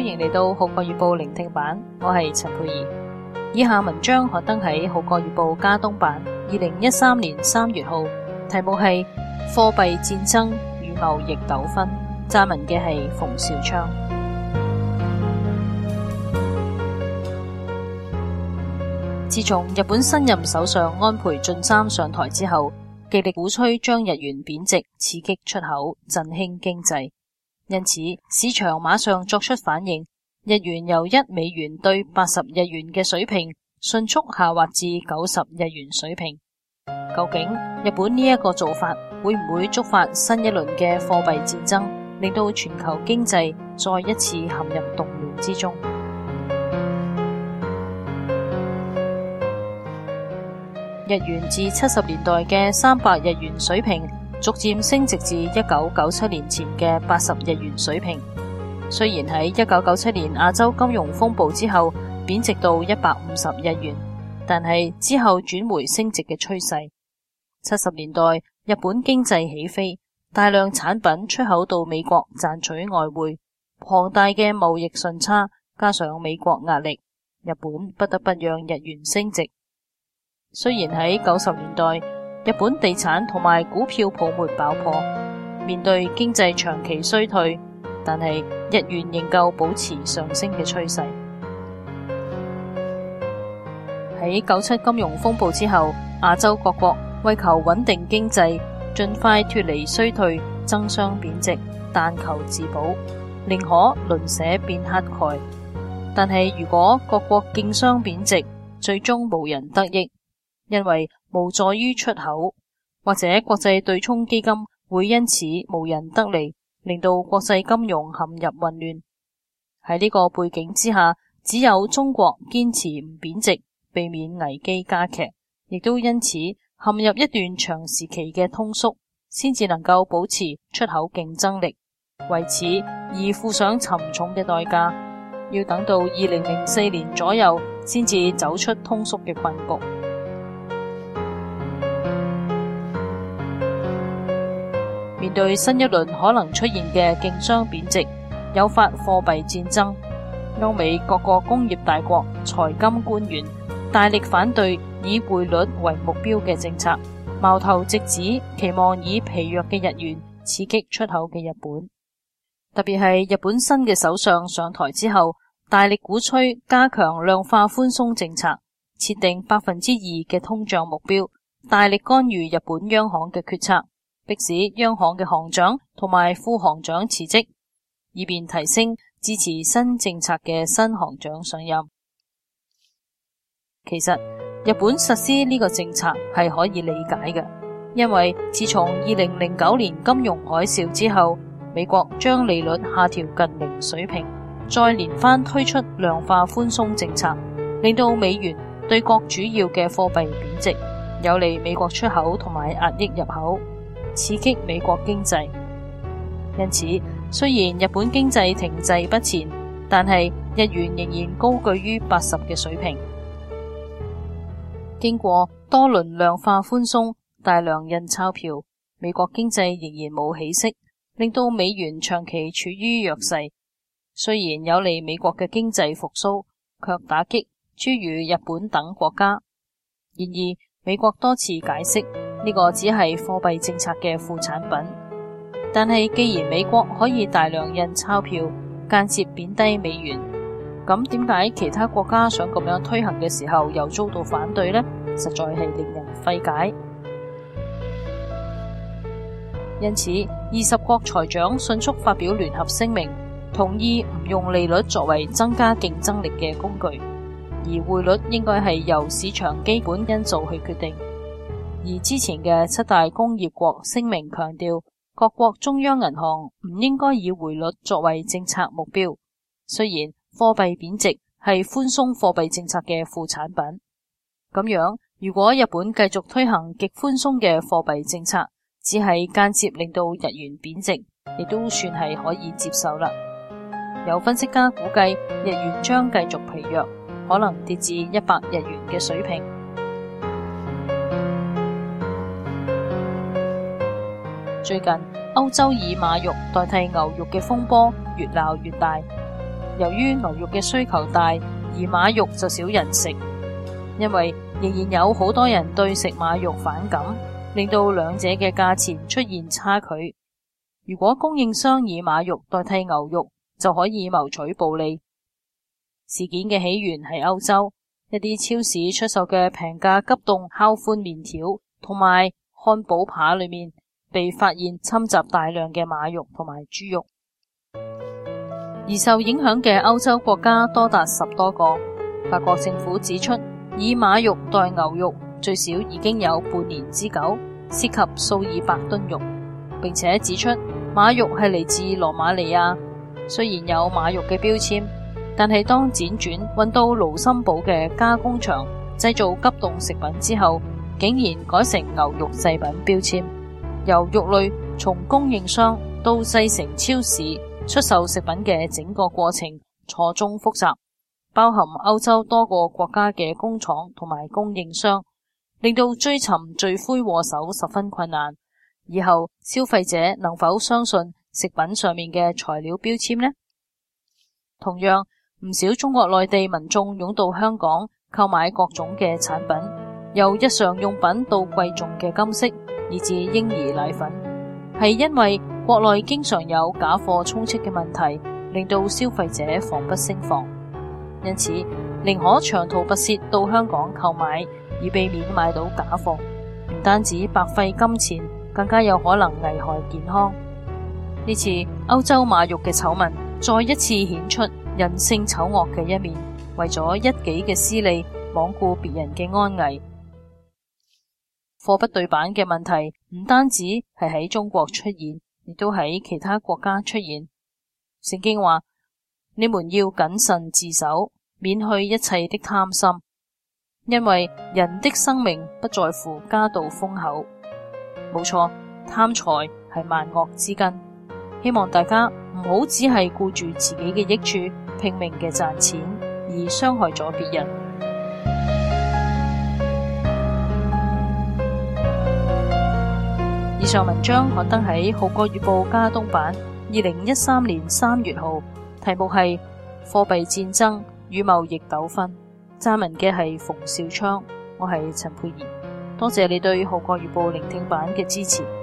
迎嚟到《號角月報》聆聽版，我係陳佩儀。以下文章刊登喺《號角月報》加東版2013年3月號，題目係貨幣戰爭與貿易糾紛，撰文嘅係馮紹昌。自從日本新任首相安倍晉三上台之後，極力鼓吹將日元貶值，刺激出口，振興經濟。因此，市場馬上作出反應，日元由1美元兌80日元嘅水平，迅速下滑至90日元水平。究竟日本呢一個做法會唔會觸發新一輪嘅貨幣戰爭，令到全球經濟再一次陷入動亂之中？日元自70年代嘅300日元水平，逐漸升值至1997年前嘅80日元水平。雖然喺1997年亞洲金融風暴之後貶值到150日元，但係之後轉回升值嘅趨勢。70年代日本經濟起飛，大量產品出口到美國賺取外匯，龐大嘅貿易順差加上美國壓力，日本不得不讓日元升值。雖然喺90年代日本地產同埋股票泡沫爆破，面對經濟長期衰退，但係日元仍舊保持上升嘅趨勢。喺97金融風暴之後，亞洲各國為求穩定經濟，盡快脫離衰退，爭相貶值，但求自保，寧可鄰舍變乞丐。但係如果各國競相貶值，最終無人得益，因為無助於出口，或者國際對沖基金會因此無人得利，令到國際金融陷入混亂。喺呢個背景之下，只有中國堅持唔貶值，避免危機加劇，亦都因此陷入一段長時期嘅通縮，先至能夠保持出口競爭力。為此而付上沉重嘅代價，要等到2004年左右先至走出通縮嘅困局。面對新一輪可能出現嘅競相貶值，誘發貨幣戰爭，歐美各個工業大國財金官員大力反對以匯率為目標嘅政策，矛頭直指期望以疲弱嘅日元刺激出口嘅日本。特別係日本新嘅首相上台之後，大力鼓吹加強量化寬鬆政策，設定2%嘅通脹目標，大力干預日本央行嘅決策，迫使央行嘅行長同埋副行長辭職，以便提升支持新政策嘅新行長上任。其實日本實施呢個政策係可以理解嘅，因為自從2009年金融海嘯之後，美國將利率下調近零水平，再連番推出量化寬鬆政策，令到美元對各主要嘅貨幣貶值，有利美國出口同埋壓抑入口，刺激美國經濟。因此，雖然日本經濟停滯不前，但係日元仍然高居於80嘅水平。經過多輪量化寬鬆，大量印鈔票，美國經濟仍然冇起色，令到美元長期處於弱勢。雖然有利美國嘅經濟復甦，卻打擊諸如日本等國家。然而，美國多次解釋呢個只係貨幣政策嘅副產品。但係既然美國可以大量印鈔票，間接貶低美元，咁點解其他國家想咁樣推行嘅時候又遭到反對呢？實在係令人費解。因此，20國財長迅速發表聯合聲明，同意唔用利率作為增加競爭力嘅工具，而匯率應該係由市場基本因素去決定。而之前嘅7大工業國聲明強調，各國中央銀行唔應該以匯率作為政策目標。雖然貨幣貶值係寬鬆貨幣政策嘅副產品，咁樣如果日本繼續推行極寬鬆嘅貨幣政策，只係間接令到日元貶值，亦都算係可以接受啦。有分析家估計，日元將繼續疲弱，可能跌至100日元嘅水平。最近歐洲以馬肉代替牛肉嘅風波越鬧越大， 由於牛肉嘅需求大，而馬肉就少人食，因為仍然有好多人對食馬肉反感，令到兩者嘅價錢出現差距。如果供應商以馬肉代替牛肉，就可以謀取暴利。事件嘅起源係歐洲，一啲超市出售嘅平價急凍烤寬麵條同埋漢堡扒裏面被發現摻雜大量嘅馬肉同埋豬肉，而受影響嘅歐洲國家多達10多個。法國政府指出，以馬肉代牛肉最少已經有半年之久，涉及數以百噸肉，並且指出馬肉係嚟自羅馬尼亞。雖然有馬肉嘅標籤，但係當輾轉運到盧森堡嘅加工場製造急凍食品之後，竟然改成牛肉製品標籤。由肉類從供應商到製成超市出售食品嘅整個過程錯綜複雜，包含歐洲多個國家嘅工廠同埋供應商，令到追尋罪魁禍首十分困難。以後消費者能否相信食品上面嘅材料標籤呢？同樣，唔少中國內地民眾湧到香港購買各種嘅產品，由日常用品到貴重嘅金飾，以至嬰兒奶粉，係因為國內經常有假貨充斥嘅問題，令到消費者防不勝防。因此，寧可長途跋涉到香港購買，以避免買到假貨。唔單止白費金錢，更加有可能危害健康。呢次歐洲馬肉嘅醜聞再一次顯出人性醜惡嘅一面，為咗一己嘅私利，罔顧別人嘅安危。貨不對版嘅問題唔單止係喺中國出現，亦都喺其他國家出現。聖經話：你們要謹慎自守，免去一切的貪心，因為人的生命不在乎家道豐厚。冇錯，貪財係萬惡之根。希望大家唔好只係顧住自己嘅益處，拼命嘅賺錢，而傷害咗別人。以上文章刊登喺《號角月報》加東版2013年3月號，題目係貨幣戰爭與貿易糾紛。撰文嘅係馮紹昌，我係陳佩儀。多謝你對《號角月報》聆聽版嘅支持。